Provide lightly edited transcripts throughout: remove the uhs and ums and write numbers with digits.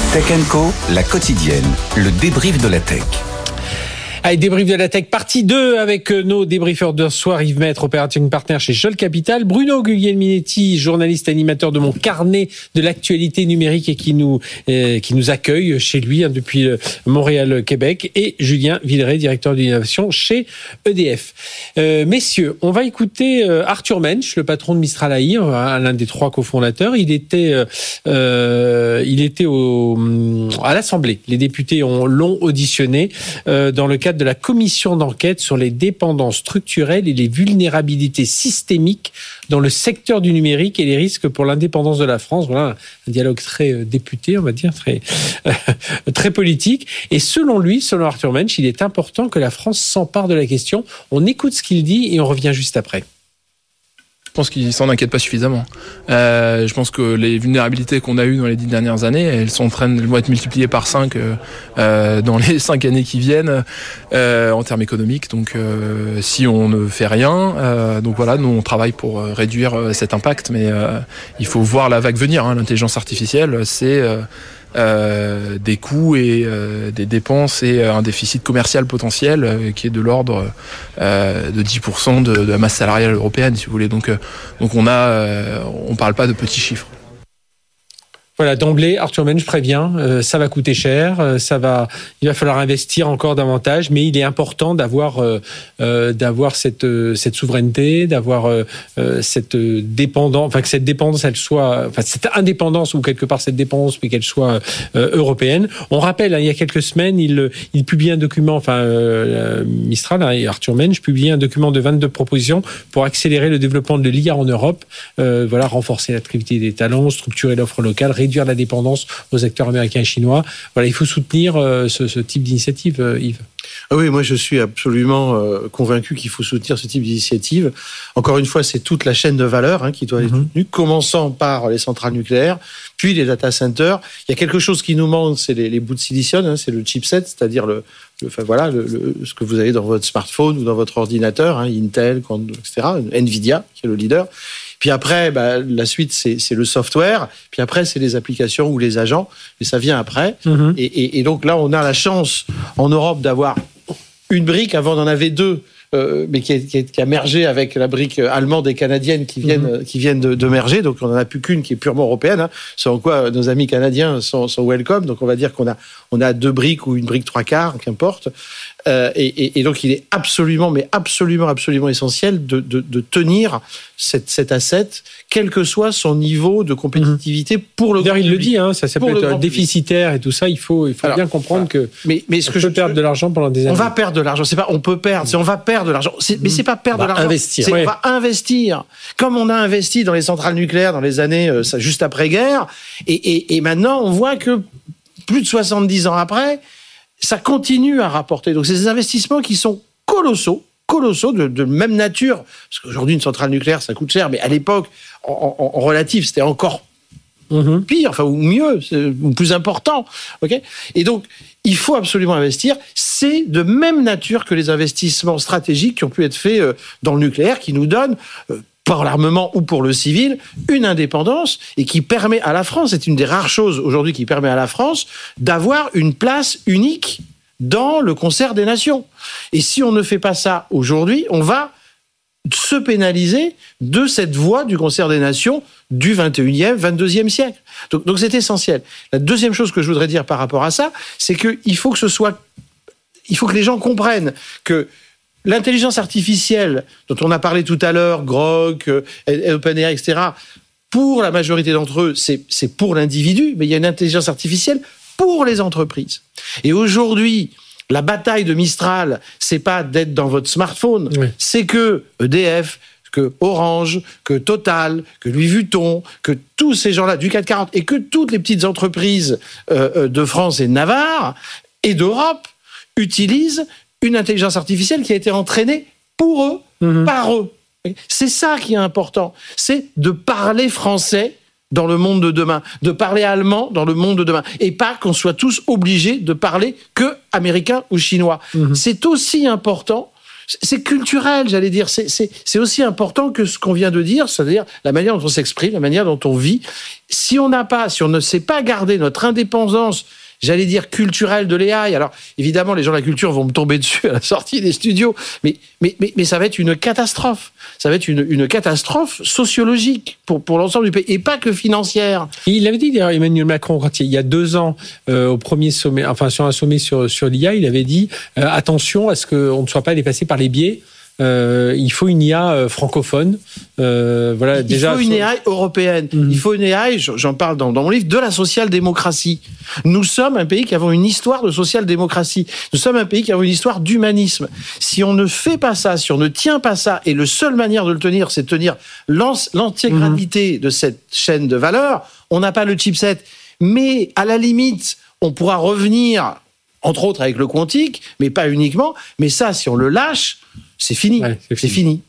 Tech & Co, la quotidienne, le débrief de la tech. Allez, débrief de la tech, partie 2 avec nos débriefeurs de ce soir, Yves Maître, operating partner chez Scholl Capital, Bruno Guglielminetti, journaliste animateur de mon carnet de l'actualité numérique et qui nous accueille chez lui depuis Montréal, Québec, et Julien Villeray, directeur de l'innovation chez EDF. Messieurs, on va écouter Arthur Mensch, le patron de Mistral AI, l'un des 3 cofondateurs. Il était à l'Assemblée. Les députés l'ont auditionné dans le cadre de la commission d'enquête sur les dépendances structurelles et les vulnérabilités systémiques dans le secteur du numérique et les risques pour l'indépendance de la France. Voilà un dialogue très député, on va dire, très politique. Et selon Arthur Mensch, il est important que la France s'empare de la question. On écoute ce qu'il dit et on revient juste après. Je pense qu'ils s'en inquiètent pas suffisamment. Je pense que les vulnérabilités qu'on a eues dans les 10 dernières années, elles vont être multipliées par 5 dans les 5 années qui viennent en termes économiques. Donc, si on ne fait rien, donc voilà, nous on travaille pour réduire cet impact, mais il faut voir la vague venir. L'intelligence artificielle, c'est des coûts et des dépenses et un déficit commercial potentiel qui est de l'ordre de 10% de la masse salariale européenne, si vous voulez. Donc on parle pas de petits chiffres. Voilà, d'emblée, Arthur Mensch prévient, ça va coûter cher, il va falloir investir encore davantage, mais il est important d'avoir cette souveraineté, d'avoir cette dépendance, que cette dépendance elle soit, cette indépendance ou quelque part cette dépendance, mais qu'elle soit européenne. On rappelle, il y a quelques semaines, il publie un document, Mistral et Arthur Mensch publie un document de 22 propositions pour accélérer le développement de l'IA en Europe, renforcer l'attractivité des talents, structurer l'offre locale, réduire la dépendance aux acteurs américains et chinois. Voilà, il faut soutenir ce type d'initiative, Yves. Oui, moi je suis absolument convaincu qu'il faut soutenir ce type d'initiative. Encore une fois, c'est toute la chaîne de valeur qui doit être soutenue, commençant par les centrales nucléaires, puis les data centers. Il y a quelque chose qui nous manque, c'est les bouts de silicium, c'est le chipset, c'est-à-dire ce que vous avez dans votre smartphone ou dans votre ordinateur, Intel, etc., Nvidia qui est le leader. Puis après, la suite, c'est le software. Puis après, c'est les applications ou les agents. Et ça vient après. Et donc là, on a la chance en Europe d'avoir une brique. Avant, on en avait 2. Mais qui a mergé avec la brique allemande et canadienne qui viennent de merger. Donc, on n'en a plus qu'une qui est purement européenne. Selon quoi, nos amis canadiens sont welcome. Donc, on va dire qu'on a 2 briques ou une brique 3/4, qu'importe. Et donc, il est absolument essentiel de tenir cet asset, quel que soit son niveau de compétitivité pour le grand public. D'ailleurs, il le dit, ça peut être déficitaire et tout ça. Il faut bien comprendre que mais ce que je peux perdre de l'argent pendant des années. On va perdre de l'argent. C'est pas on peut perdre, c'est on va perdre de l'argent. Mais c'est pas perdre de l'argent. Investir. On va investir. Comme on a investi dans les centrales nucléaires dans les années juste après-guerre. Et maintenant, on voit que plus de 70 ans après, ça continue à rapporter. Donc, c'est des investissements qui sont colossaux, de même nature. Parce qu'aujourd'hui, une centrale nucléaire, ça coûte cher. Mais à l'époque, en relatif, c'était encore pire, ou mieux, ou plus important. Okay, et donc, il faut absolument investir. C'est de même nature que les investissements stratégiques qui ont pu être faits dans le nucléaire, qui nous donnent pour l'armement ou pour le civil, une indépendance et qui permet à la France, c'est une des rares choses aujourd'hui qui permet à la France d'avoir une place unique dans le concert des nations. Et si on ne fait pas ça aujourd'hui, on va se pénaliser de cette voie du concert des nations du 21e, 22e siècle. Donc c'est essentiel. La deuxième chose que je voudrais dire par rapport à ça, c'est qu'il faut que les gens comprennent que l'intelligence artificielle, dont on a parlé tout à l'heure, Grok, OpenAI, etc., pour la majorité d'entre eux, c'est pour l'individu, mais il y a une intelligence artificielle pour les entreprises. Et aujourd'hui, la bataille de Mistral, c'est pas d'être dans votre smartphone, c'est que EDF, que Orange, que Total, que Louis Vuitton, que tous ces gens-là du CAC 40 et que toutes les petites entreprises de France et de Navarre et d'Europe utilisent une intelligence artificielle qui a été entraînée pour eux, par eux. C'est ça qui est important. C'est de parler français dans le monde de demain, de parler allemand dans le monde de demain, et pas qu'on soit tous obligés de parler que américain ou chinois. C'est aussi important c'est culturel, j'allais dire. C'est aussi important que ce qu'on vient de dire, c'est-à-dire la manière dont on s'exprime, la manière dont on vit. Si on ne sait pas garder notre indépendance, j'allais dire culturelle de l'AI. Alors, évidemment, les gens de la culture vont me tomber dessus à la sortie des studios, mais ça va être une catastrophe. Ça va être une catastrophe sociologique pour l'ensemble du pays, et pas que financière. Il avait dit, d'ailleurs, Emmanuel Macron, quand il y a 2 ans, au premier sommet, enfin, sur un sommet sur l'IA, il avait dit, attention à ce qu'on ne soit pas dépassé par les biais. Il faut une IA francophone. Voilà, il faut une AI européenne. Il faut une AI, j'en parle dans mon livre, de la social-démocratie. Nous sommes un pays qui avons une histoire de social-démocratie. Nous sommes un pays qui avons une histoire d'humanisme. Si on ne fait pas ça, si on ne tient pas ça, et la seule manière de le tenir, c'est de tenir l'intégralité de cette chaîne de valeur, on n'a pas le chipset. Mais à la limite, on pourra revenir, entre autres avec le quantique, mais pas uniquement. Mais ça, si on le lâche, c'est fini. Ouais, c'est fini.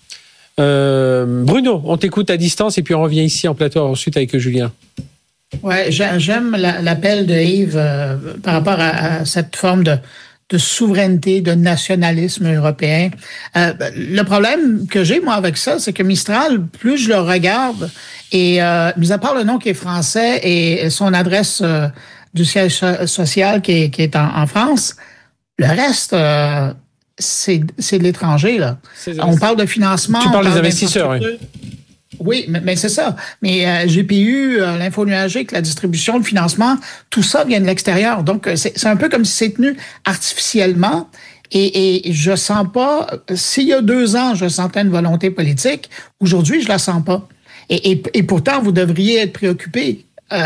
Bruno, on t'écoute à distance et puis on revient ici en plateau ensuite avec Julien. Ouais, j'aime l'appel de Yves par rapport à cette forme de souveraineté, de nationalisme européen. Le problème que j'ai, moi, avec ça, c'est que Mistral, plus je le regarde, et mis à part le nom qui est français et son adresse du siège social qui est en France, le reste... c'est de l'étranger, là. On parle de financement. Tu parles des investisseurs, oui. Oui, mais c'est ça. Mais GPU, l'info nuagique, la distribution, le financement, tout ça vient de l'extérieur. Donc, c'est un peu comme si c'est tenu artificiellement. Et je sens pas... S'il y a 2 ans, je sentais une volonté politique, aujourd'hui, je la sens pas. Et pourtant, vous devriez être préoccupés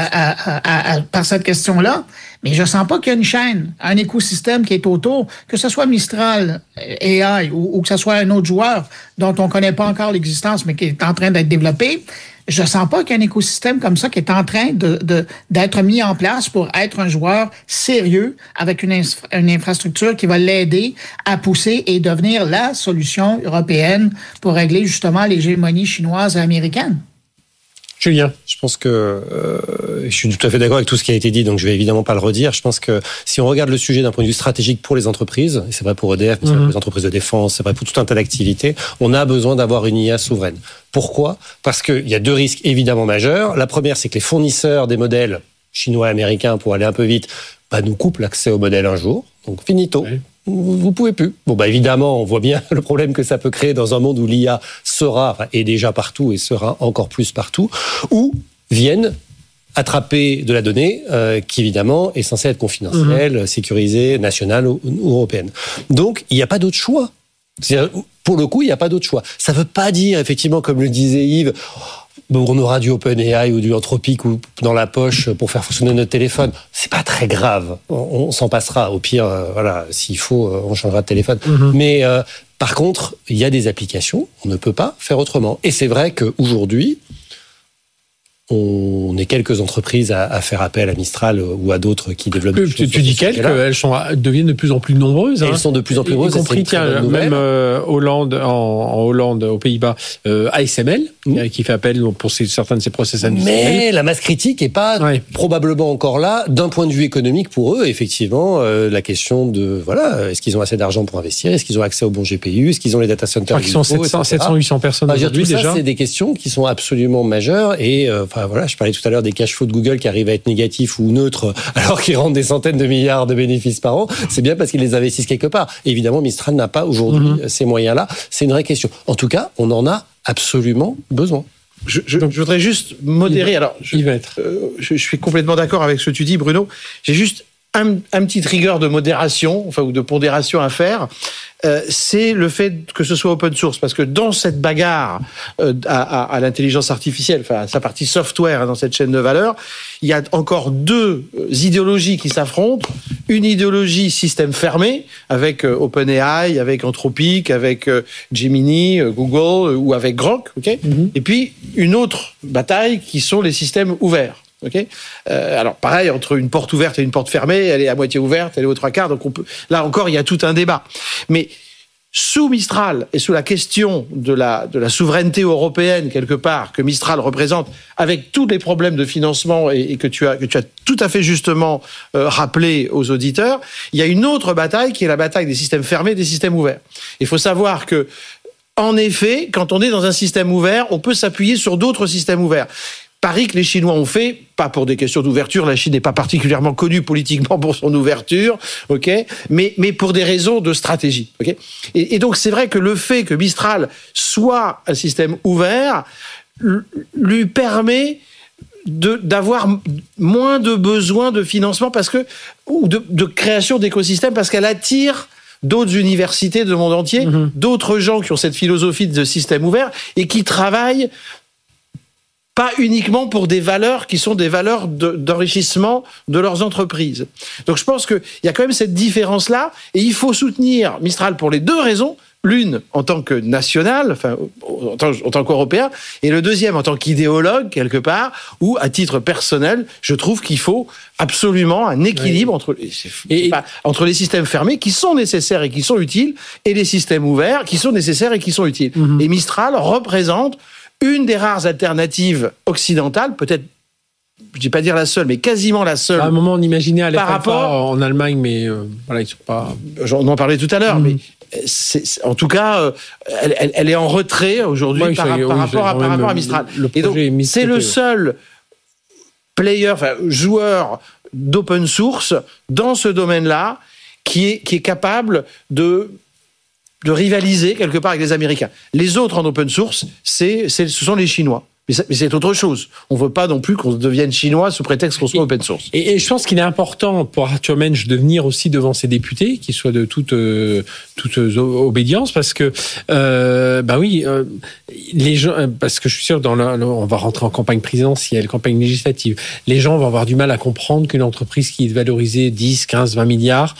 par cette question-là, mais je sens pas qu'il y a une chaîne, un écosystème qui est autour, que ce soit Mistral, AI, ou que ce soit un autre joueur dont on connaît pas encore l'existence, mais qui est en train d'être développé. Je sens pas qu'il y a un écosystème comme ça qui est en train d'être mis en place pour être un joueur sérieux avec une infrastructure qui va l'aider à pousser et devenir la solution européenne pour régler justement l'hégémonie chinoise et américaine. Julien. Je pense que je suis tout à fait d'accord avec tout ce qui a été dit, donc je vais évidemment pas le redire. Je pense que si on regarde le sujet d'un point de vue stratégique pour les entreprises, et c'est vrai pour EDF, mais c'est vrai pour les entreprises de défense, c'est vrai pour tout un tas d'activités, on a besoin d'avoir une IA souveraine. Pourquoi ? Parce qu'il y a 2 risques évidemment majeurs. La première, c'est que les fournisseurs des modèles chinois et américains, pour aller un peu vite, nous coupent l'accès au modèle un jour. Donc finito. Oui. Vous pouvez plus. Bon, évidemment, on voit bien le problème que ça peut créer dans un monde où l'IA est déjà partout et sera encore plus partout, où viennent attraper de la donnée qui, évidemment, est censée être confidentielle, sécurisée, nationale ou européenne. Donc, il n'y a pas d'autre choix. C'est-à-dire, pour le coup, il n'y a pas d'autre choix. Ça ne veut pas dire, effectivement, comme le disait Yves... on aura du OpenAI ou du Anthropic ou dans la poche pour faire fonctionner notre téléphone. C'est pas très grave. On s'en passera. Au pire, s'il faut, on changera de téléphone. Mais par contre, il y a des applications. On ne peut pas faire autrement. Et c'est vrai qu'aujourd'hui, on est quelques entreprises à faire appel à Mistral ou à d'autres qui développent des choses. Tu dis quelques, elles deviennent de plus en plus nombreuses. Elles sont de plus en plus nombreuses. Y compris, même Hollande, en Hollande, aux Pays-Bas, ASML, qui fait appel pour certains de ses process industriels. Mais la masse critique n'est pas probablement encore là, d'un point de vue économique pour eux, effectivement, la question de, est-ce qu'ils ont assez d'argent pour investir, est-ce qu'ils ont accès aux bons GPU, est-ce qu'ils ont les data centers. Ils sont 700-800 personnes aujourd'hui déjà. Ça, c'est des questions qui sont absolument majeures et, je parlais tout à l'heure des cash flows de Google qui arrivent à être négatifs ou neutres alors qu'ils rendent des centaines de milliards de bénéfices par an. C'est bien parce qu'ils les investissent quelque part. Et évidemment, Mistral n'a pas aujourd'hui ces moyens-là. C'est une vraie question. En tout cas, on en a absolument besoin. Je voudrais juste modérer. Alors, je suis complètement d'accord avec ce que tu dis, Bruno. J'ai juste un petit trigger de modération, ou de pondération à faire. C'est le fait que ce soit open source, parce que dans cette bagarre à l'intelligence artificielle, sa partie software dans cette chaîne de valeur, il y a encore 2 idéologies qui s'affrontent. Une idéologie système fermé, avec OpenAI, avec Anthropic, avec Gemini, Google ou avec Grok, et puis une autre bataille qui sont les systèmes ouverts. Alors pareil, entre une porte ouverte et une porte fermée, elle est à moitié ouverte, elle est aux 3/4, donc là encore il y a tout un débat. Mais sous Mistral et sous la question de la souveraineté européenne quelque part que Mistral représente, avec tous les problèmes de financement et que tu as tout à fait justement rappelé aux auditeurs, il y a une autre bataille qui est la bataille des systèmes fermés et des systèmes ouverts. Il faut savoir que, en effet, quand on est dans un système ouvert, on peut s'appuyer sur d'autres systèmes ouverts. Pari que les Chinois ont fait, pas pour des questions d'ouverture, la Chine n'est pas particulièrement connue politiquement pour son ouverture, ok, mais pour des raisons de stratégie, ok. Et donc c'est vrai que le fait que Mistral soit un système ouvert lui permet d'avoir moins de besoins de financement ou de création d'écosystèmes parce qu'elle attire d'autres universités du monde entier, d'autres gens qui ont cette philosophie de système ouvert et qui travaillent pas uniquement pour des valeurs qui sont des valeurs d'enrichissement de leurs entreprises. Donc je pense qu'il y a quand même cette différence-là, et il faut soutenir Mistral pour les deux raisons. L'une en tant que national, enfin en tant qu'Européen, et le deuxième en tant qu'idéologue quelque part, où à titre personnel, je trouve qu'il faut absolument un équilibre entre les systèmes fermés qui sont nécessaires et qui sont utiles, et les systèmes ouverts qui sont nécessaires et qui sont utiles. Et Mistral représente une des rares alternatives occidentales, peut-être, je ne vais pas dire la seule, mais quasiment la seule. À un moment, on imaginait à l'Alpha en Allemagne, mais voilà, ils sont pas. On en parlait tout à l'heure, mais en tout cas, elle est en retrait aujourd'hui par rapport à Mistral. Et donc, c'est le seul joueur d'open source dans ce domaine-là qui est capable de rivaliser quelque part avec les Américains. Les autres en open source, ce sont les Chinois. Mais c'est autre chose. On ne veut pas non plus qu'on devienne chinois sous prétexte qu'on soit open source. Et je pense qu'il est important pour Arthur Mensch de venir aussi devant ses députés, qu'ils soient de toute obédience, parce que les gens, parce que je suis sûr on va rentrer en campagne présidentielle, campagne législative. Les gens vont avoir du mal à comprendre qu'une entreprise qui est valorisée 10, 15, 20 milliards,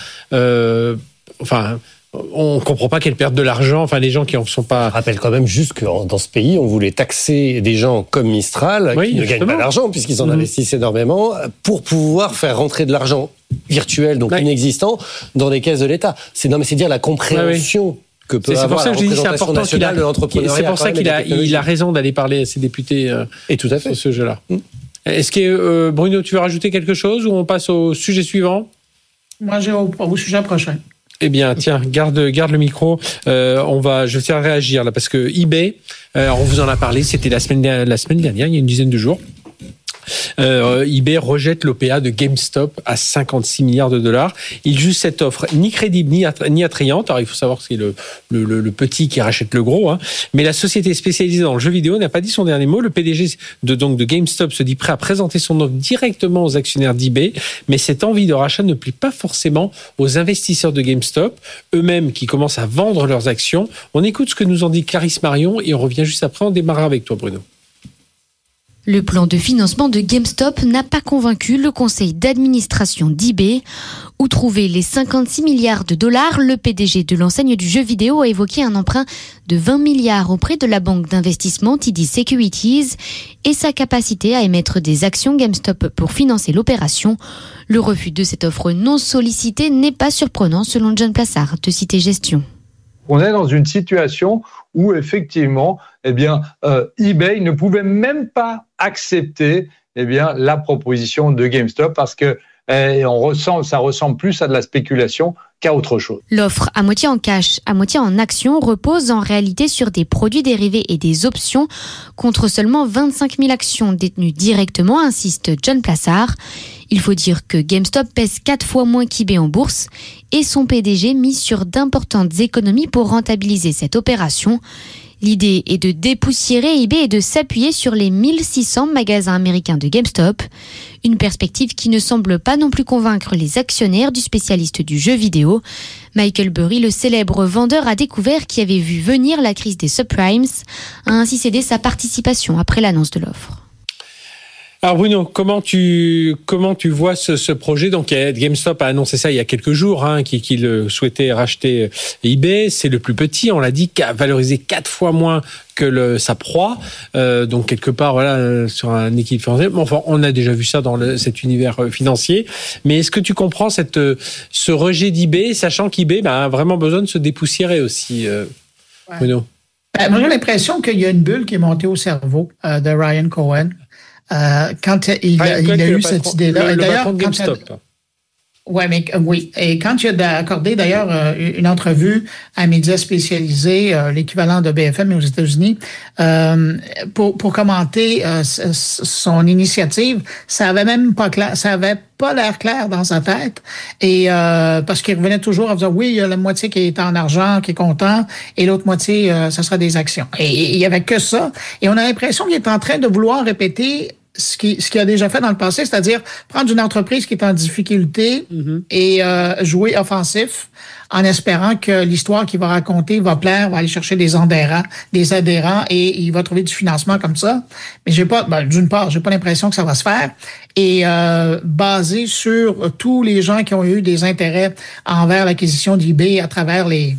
on comprend pas qu'elle perde de l'argent. Enfin, les gens qui en sont pas. Je rappelle quand même juste que dans ce pays, on voulait taxer des gens comme Mistral qui ne gagnent pas d'argent puisqu'ils en investissent énormément pour pouvoir faire rentrer de l'argent virtuel, donc inexistant, dans les caisses de l'État. C'est dire la compréhension. Que peut avoir la représentation nationale de l'entrepreneuriat. C'est pour ça qu'il a raison d'aller parler à ses députés et tout à fait. sur ce jeu-là. Est-ce que Bruno, tu veux rajouter quelque chose ou on passe au sujet suivant? Moi, j'ai au sujet prochain. Eh bien, tiens, garde le micro. Je vais faire réagir là parce que eBay, on vous en a parlé, c'était la semaine dernière, il y a une dizaine de jours. eBay rejette l'OPA de GameStop à 56 milliards de dollars. Il juge cette offre ni crédible ni attrayante. Alors il faut savoir que c'est le petit qui rachète le gros, hein. Mais la société spécialisée dans le jeu vidéo n'a pas dit son dernier mot. Le PDG de GameStop se dit prêt à présenter son offre directement aux actionnaires d'eBay, mais cette envie de rachat ne plaît pas forcément aux investisseurs de GameStop, eux-mêmes qui commencent à vendre leurs actions. On écoute ce que nous en dit Clarisse Marion et on revient juste après. On démarre avec toi, Bruno. Le plan de financement de GameStop n'a pas convaincu le conseil d'administration d'eBay. Où trouver les 56 milliards de dollars? Le PDG de l'enseigne du jeu vidéo a évoqué un emprunt de 20 milliards auprès de la banque d'investissement TD Securities et sa capacité à émettre des actions GameStop pour financer l'opération. Le refus de cette offre non sollicitée n'est pas surprenant selon John Plassard de Cité Gestion. On est dans une situation où effectivement, eBay ne pouvait même pas accepter, la proposition de GameStop parce que ça ressemble plus à de la spéculation qu'à autre chose. L'offre à moitié en cash, à moitié en actions repose en réalité sur des produits dérivés et des options contre seulement 25 000 actions détenues directement, insiste John Plassard. Il faut dire que GameStop pèse 4 fois moins qu'eBay en bourse et son PDG mise sur d'importantes économies pour rentabiliser cette opération. L'idée est de dépoussiérer eBay et de s'appuyer sur les 1600 magasins américains de GameStop. Une perspective qui ne semble pas non plus convaincre les actionnaires du spécialiste du jeu vidéo. Michael Burry, le célèbre vendeur à découvert qui avait vu venir la crise des subprimes, a ainsi cédé sa participation après l'annonce de l'offre. Alors Bruno, comment tu vois ce projet? Donc GameStop a annoncé ça il y a quelques jours, qu'il souhaitait racheter eBay. C'est le plus petit, on l'a dit, qui a valorisé 4 fois moins que sa proie. Donc quelque part, voilà, sur un équilibre financier. Bon, enfin, on a déjà vu ça dans cet univers financier. Mais est-ce que tu comprends ce rejet d'eBay, sachant qu'eBay a vraiment besoin de se dépoussiérer aussi, Bruno? Moi, j'ai l'impression qu'il y a une bulle qui est montée au cerveau de Ryan Cohen. Quand il a eu cette idée-là. Le patron de GameStop. Oui. Et quand il a accordé d'ailleurs une entrevue à un média spécialisé, l'équivalent de BFM aux États-Unis, pour commenter son initiative, ça avait même pas clair, ça avait pas l'air clair dans sa tête. Et parce qu'il revenait toujours à dire oui, il y a la moitié qui est en argent, qui est content, et l'autre moitié, ça sera des actions. Et il y avait que ça. Et on a l'impression qu'il est en train de vouloir répéter ce qu'il a déjà fait dans le passé, c'est-à-dire prendre une entreprise qui est en difficulté et jouer offensif en espérant que l'histoire qu'il va raconter va plaire, va aller chercher des adhérents et il va trouver du financement comme ça. Mais d'une part, j'ai pas l'impression que ça va se faire. Et basé sur tous les gens qui ont eu des intérêts envers l'acquisition d'eBay à travers les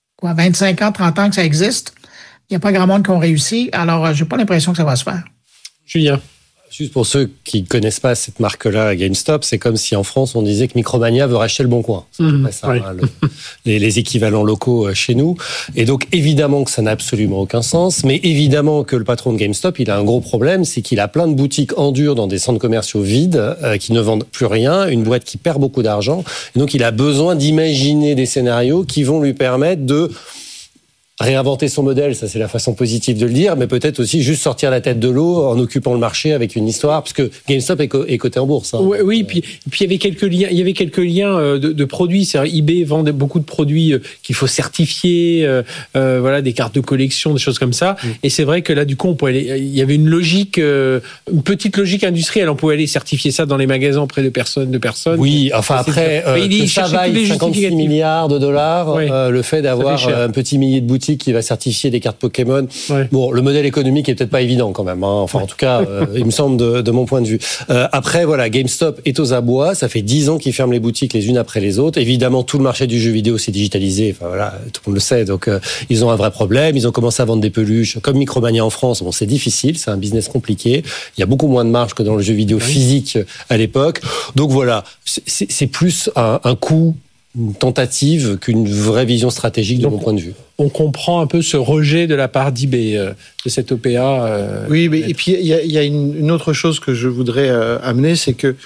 25 ans, 30 ans que ça existe, il n'y a pas grand monde qui ont réussi. Alors, j'ai pas l'impression que ça va se faire. Julien? Juste pour ceux qui ne connaissent pas cette marque-là, GameStop, c'est comme si en France, on disait que Micromania veut racheter Le Bon Coin. C'est ça, oui. Les équivalents locaux chez nous. Et donc, évidemment que ça n'a absolument aucun sens, mais évidemment que le patron de GameStop, il a un gros problème, c'est qu'il a plein de boutiques en dur dans des centres commerciaux vides qui ne vendent plus rien, une boîte qui perd beaucoup d'argent. Et donc, il a besoin d'imaginer des scénarios qui vont lui permettre de réinventer son modèle, ça c'est la façon positive de le dire, mais peut-être aussi juste sortir la tête de l'eau en occupant le marché avec une histoire, parce que GameStop est coté en bourse. Oui, puis il y avait quelques liens de produits. C'est-à-dire, eBay vend beaucoup de produits qu'il faut certifier, voilà, des cartes de collection, des choses comme ça. Et c'est vrai que là, du coup, il y avait une logique, une petite logique industrielle. On pouvait aller certifier ça dans les magasins auprès de personnes. Oui, enfin après, que ça vaille 56 milliards de dollars, le fait d'avoir un petit millier de boutiques qui va certifier des cartes Pokémon. Ouais. Bon, le modèle économique est peut-être pas évident quand même. Enfin, en tout cas, il me semble de mon point de vue. Après, voilà, GameStop est aux abois. Ça fait 10 ans qu'ils ferment les boutiques les unes après les autres. Évidemment, tout le marché du jeu vidéo s'est digitalisé. Enfin voilà, tout le monde le sait. Donc, ils ont un vrai problème. Ils ont commencé à vendre des peluches comme Micromania en France. Bon, c'est difficile. C'est un business compliqué. Il y a beaucoup moins de marge que dans le jeu vidéo physique à l'époque. Donc voilà, c'est plus un coût, une tentative qu'une vraie vision stratégique de mon point de vue. On comprend un peu ce rejet de la part d'eBay, de cette OPA. Oui, mais et puis il y a une autre chose que je voudrais amener, c'est que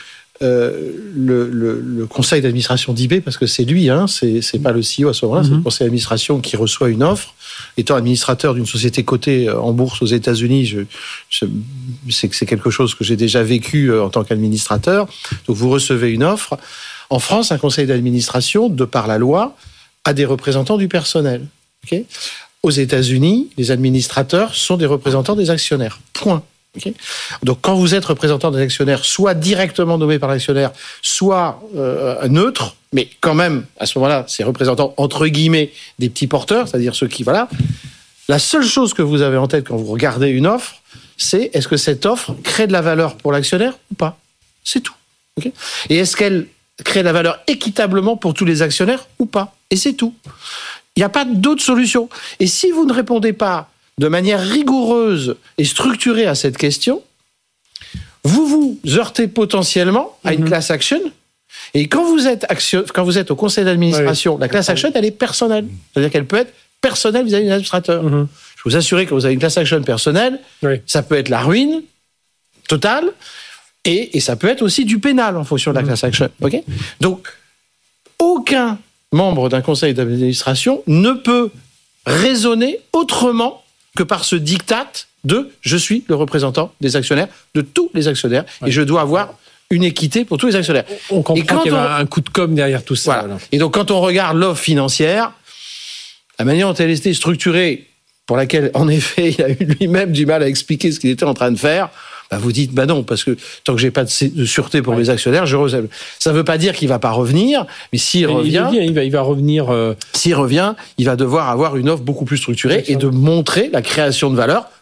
le conseil d'administration d'eBay, parce que c'est lui, c'est pas le CEO à ce moment-là, c'est le conseil d'administration qui reçoit une offre. Étant administrateur d'une société cotée en bourse aux États-Unis, c'est quelque chose que j'ai déjà vécu en tant qu'administrateur. Donc vous recevez une offre. En France, un conseil d'administration, de par la loi, a des représentants du personnel. Okay ? Aux États-Unis, les administrateurs sont des représentants des actionnaires. Point. Okay ? Donc, quand vous êtes représentant des actionnaires, soit directement nommé par l'actionnaire, soit neutre, mais quand même, à ce moment-là, c'est représentant, entre guillemets, des petits porteurs, c'est-à-dire ceux qui, voilà. La seule chose que vous avez en tête quand vous regardez une offre, c'est est-ce que cette offre crée de la valeur pour l'actionnaire ou pas ? C'est tout. Okay ? Et est-ce qu'elle crée de la valeur équitablement pour tous les actionnaires ou pas ? Et c'est tout. Il n'y a pas d'autre solution. Et si vous ne répondez pas de manière rigoureuse et structurée à cette question, vous vous heurtez potentiellement à une class action. Et quand vous êtes au conseil d'administration, la class action, elle est personnelle. C'est-à-dire qu'elle peut être personnelle vis-à-vis de l'administrateur. Je vous assure que vous avez une class action personnelle, ça peut être la ruine totale. Et ça peut être aussi du pénal en fonction de la class action. Okay ? Donc, aucun membre d'un conseil d'administration ne peut raisonner autrement que par ce diktat de « je suis le représentant des actionnaires, de tous les actionnaires, et je dois avoir une équité pour tous les actionnaires ». On comprend qu'il y a un coup de com' derrière tout ça. Voilà. Et donc, quand on regarde l'offre financière, la manière dont elle était structurée, pour laquelle, en effet, il a eu lui-même du mal à expliquer ce qu'il était en train de faire, vous dites, non, parce que tant que j'ai pas de sûreté pour mes actionnaires, je recèle. Ça veut pas dire qu'il va pas revenir, mais s'il revient. Il va revenir. S'il revient, il va devoir avoir une offre beaucoup plus structurée et de montrer la création de valeur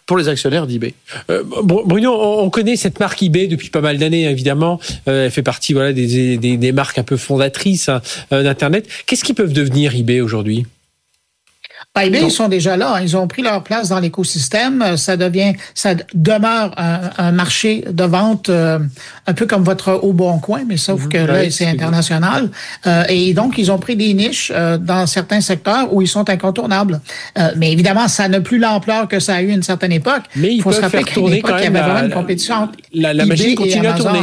pour les actionnaires d'eBay. Bruno, on connaît cette marque eBay depuis pas mal d'années, évidemment. Elle fait partie des marques un peu fondatrices d'Internet. Qu'est-ce qu'ils peuvent devenir eBay aujourd'hui ? eBay, ils sont déjà là. Ils ont pris leur place dans l'écosystème. Ça demeure un marché de vente un peu comme votre Au Bon Coin, mais sauf que là, c'est international. Et donc, ils ont pris des niches dans certains secteurs où ils sont incontournables. Mais évidemment, ça n'a plus l'ampleur que ça a eu à une certaine époque. Mais il faut se rappeler qu'à l'époque, il y avait vraiment une compétition. La machine continue à tourner.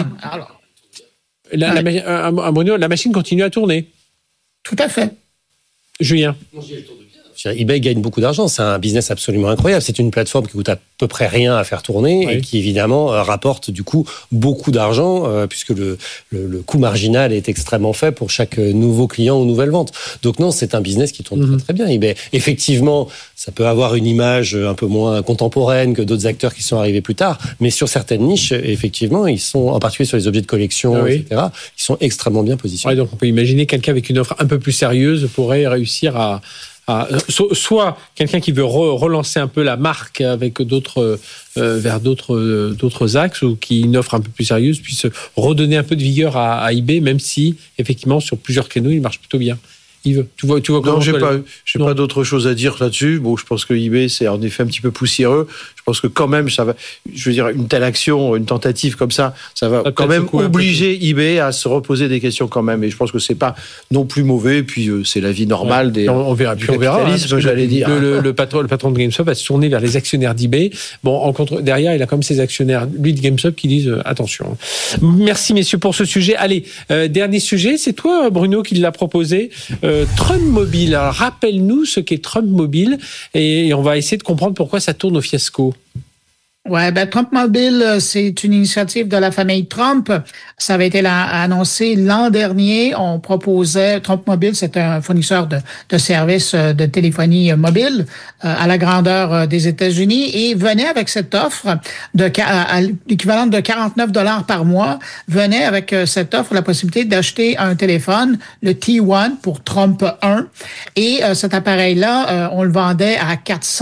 Bruno, la machine continue à tourner. Tout à fait. Julien. eBay gagne beaucoup d'argent, c'est un business absolument incroyable. C'est une plateforme qui coûte à peu près rien à faire tourner et qui évidemment rapporte du coup beaucoup d'argent puisque le coût marginal est extrêmement faible pour chaque nouveau client ou nouvelle vente. Donc non, c'est un business qui tourne très très bien. eBay, effectivement, ça peut avoir une image un peu moins contemporaine que d'autres acteurs qui sont arrivés plus tard, mais sur certaines niches, effectivement, ils sont, en particulier sur les objets de collection, etc., ils sont extrêmement bien positionnés. Donc on peut imaginer quelqu'un avec une offre un peu plus sérieuse pourrait réussir à soit quelqu'un qui veut relancer un peu la marque avec vers d'autres axes ou qui une offre un peu plus sérieuse puisse redonner un peu de vigueur à eBay, même si effectivement sur plusieurs créneaux il marche plutôt bien. Yves, tu vois non, j'ai pas d'autre chose à dire là-dessus. Bon, je pense que eBay, c'est en effet un petit peu poussiéreux. Je pense que quand même, ça va, je veux dire, une telle action, une tentative comme ça va quand même obliger eBay à se reposer des questions quand même. Et je pense que c'est pas non plus mauvais. Et puis, c'est la vie normale des. On verra. Puis on verra. J'allais dire. Le patron de GameStop va se tourner vers les actionnaires d'eBay. Bon, derrière, il a comme ses actionnaires, lui de GameStop, qui disent attention. Merci, messieurs, pour ce sujet. Allez, dernier sujet. C'est toi, Bruno, qui l'a proposé. Trump Mobile. Alors, rappelle-nous ce qu'est Trump Mobile et on va essayer de comprendre pourquoi ça tourne au fiasco. Ouais, Trump Mobile, c'est une initiative de la famille Trump. Ça avait été annoncé l'an dernier. On proposait, Trump Mobile, c'est un fournisseur de services de téléphonie mobile à la grandeur des États-Unis et venait avec cette offre à l'équivalent de $49 par mois, venait avec cette offre la possibilité d'acheter un téléphone, le T1 pour Trump 1. Et cet appareil-là, on le vendait à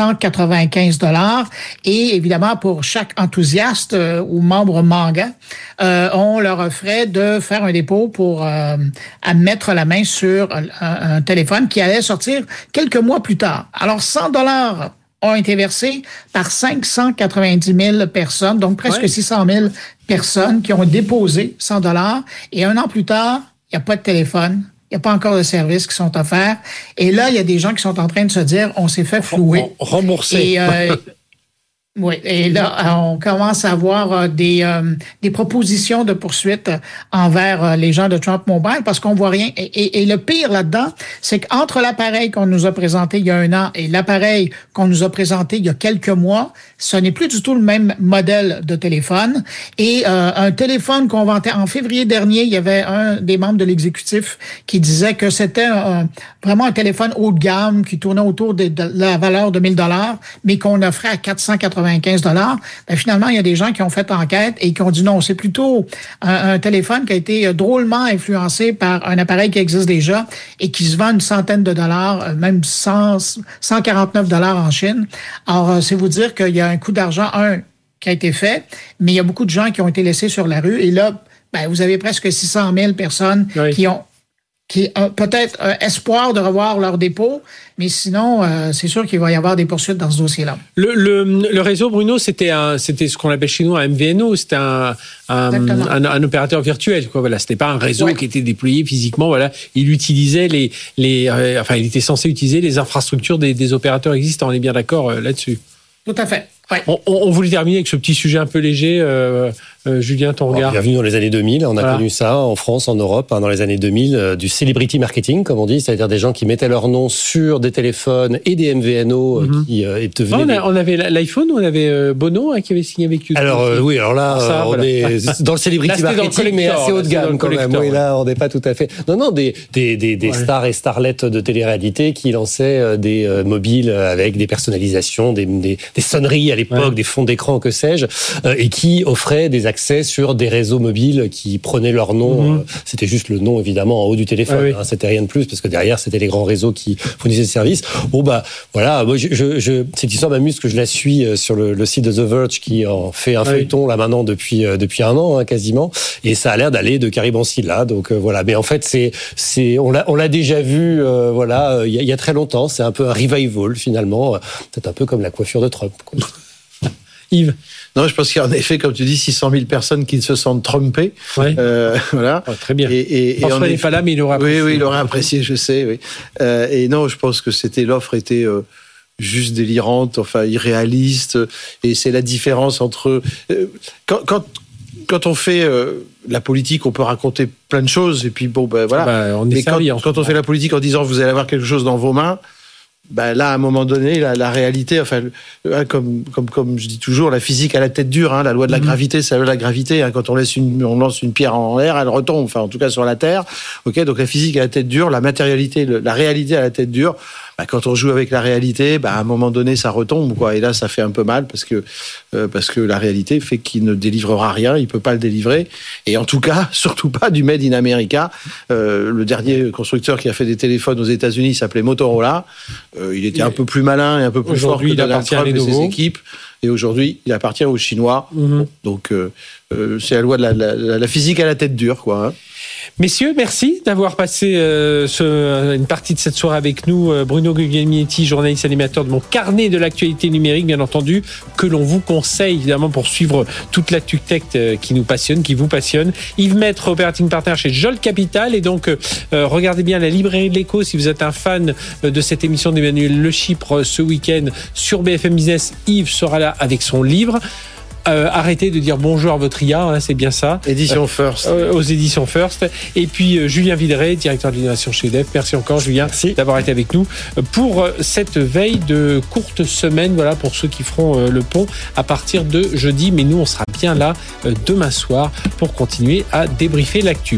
$495. Et évidemment, pour chaque enthousiaste ou membre manga, on leur offrait de faire un dépôt pour à mettre la main sur un téléphone qui allait sortir quelques mois plus tard. Alors, $100 ont été versés par 590 000 personnes, donc presque 600 000 personnes qui ont déposé $100. Et un an plus tard, il n'y a pas de téléphone. Il n'y a pas encore de services qui sont offerts. Et là, il y a des gens qui sont en train de se dire, on s'est fait flouer. Rembourser. Oui, et là, on commence à avoir des propositions de poursuite envers les gens de Trump Mobile parce qu'on voit rien. Et le pire là-dedans, c'est qu'entre l'appareil qu'on nous a présenté il y a un an et l'appareil qu'on nous a présenté il y a quelques mois, ce n'est plus du tout le même modèle de téléphone. Et un téléphone qu'on vantait en février dernier, il y avait un des membres de l'exécutif qui disait que c'était vraiment un téléphone haut de gamme qui tournait autour de la valeur de $1,000, mais qu'on offrait à $495. Finalement, il y a des gens qui ont fait enquête et qui ont dit non, c'est plutôt un téléphone qui a été drôlement influencé par un appareil qui existe déjà et qui se vend une centaine de dollars, même $149 en Chine. Alors, c'est vous dire qu'il y a un coût d'argent, qui a été fait, mais il y a beaucoup de gens qui ont été laissés sur la rue. Et là, vous avez presque 600 000 personnes qui ont peut-être espoir de revoir leur dépôt, mais sinon, c'est sûr qu'il va y avoir des poursuites dans ce dossier-là. Le réseau, Bruno, c'était ce qu'on appelle chez nous un MVNO, c'était un opérateur virtuel, quoi. Voilà, c'était pas un réseau qui était déployé physiquement. Voilà, il utilisait il était censé utiliser les infrastructures des opérateurs existants. On est bien d'accord là-dessus. Tout à fait. Ouais. On voulait terminer avec ce petit sujet un peu léger. Julien, ton regard. Bienvenue dans les années 2000. On a connu ça en France, en Europe, dans les années 2000, du celebrity marketing, comme on dit, c'est-à-dire des gens qui mettaient leur nom sur des téléphones et des MVNO qui devenaient... On avait l'iPhone, on avait Bono qui avait signé avec YouTube. Alors oui, alors là, on est dans le celebrity marketing, mais assez haut de gamme quand même. Oui, là, on n'est pas tout à fait... Non, des stars et starlettes de télé-réalité qui lançaient des mobiles avec des personnalisations, des sonneries à l'époque, des fonds d'écran, que sais-je, et qui offraient des accès sur des réseaux mobiles qui prenaient leur nom. C'était juste le nom, évidemment, en haut du téléphone. C'était rien de plus, parce que derrière, c'était les grands réseaux qui fournissaient le service. Bon, voilà. Moi, cette histoire m'amuse, que je la suis sur le site de The Verge, qui en fait un feuilleton, là, maintenant, depuis un an, quasiment. Et ça a l'air d'aller de Caribancy, là. Donc, voilà. Mais en fait, on l'a déjà vu, il y a très longtemps. C'est un peu un revival, finalement. Peut-être un peu comme la coiffure de Trump, quoi. Yves? Non, je pense qu'il y a en effet, comme tu dis, 600 000 personnes qui se sentent trumpées. Voilà. Très bien. François n'est pas là, mais il aurait apprécié. Oui, il aurait apprécié, je sais. Oui. Et non, je pense que l'offre était juste délirante, enfin irréaliste. Et c'est la différence entre quand on fait la politique, on peut raconter plein de choses. Et puis voilà. On est servi, quand on fait la politique en disant vous allez avoir quelque chose dans vos mains. Là, à un moment donné, la réalité, comme je dis toujours, la physique a la tête dure. La loi de la gravité, c'est la gravité. Quand on lance une pierre en l'air, elle retombe. Enfin, en tout cas sur la terre. Ok, donc la physique a la tête dure, la matérialité, la réalité a la tête dure. Quand on joue avec la réalité, à un moment donné, ça retombe, quoi. Et là, ça fait un peu mal parce que la réalité fait qu'il ne délivrera rien, il peut pas le délivrer. Et en tout cas, surtout pas du Made in America. Le dernier constructeur qui a fait des téléphones aux États-Unis s'appelait Motorola. Il était un peu plus malin et un peu plus fort que Donald Trump et ses équipes. Et aujourd'hui, il appartient aux Chinois. Donc, c'est la loi de la physique à la tête dure, quoi. Messieurs, merci d'avoir passé une partie de cette soirée avec nous. Bruno Guglielminetti, journaliste animateur de mon carnet de l'actualité numérique, bien entendu, que l'on vous conseille évidemment pour suivre toute l'actu tech qui nous passionne, qui vous passionne. Yves Maître, operating partner chez Jolt Capital. Et donc, regardez bien la librairie de l'Écho si vous êtes un fan de cette émission d'Emmanuel Le Chypre ce week-end sur BFM Business. Yves sera là avec son livre. Arrêtez de dire bonjour à votre IA, c'est bien ça. Édition First. Aux éditions First. Et puis Julien Videret, directeur de l'innovation chez EDF. Merci encore, Julien, d'avoir été avec nous pour cette veille de courte semaine. Voilà, pour ceux qui feront le pont à partir de jeudi. Mais nous, on sera bien là demain soir pour continuer à débriefer l'actu.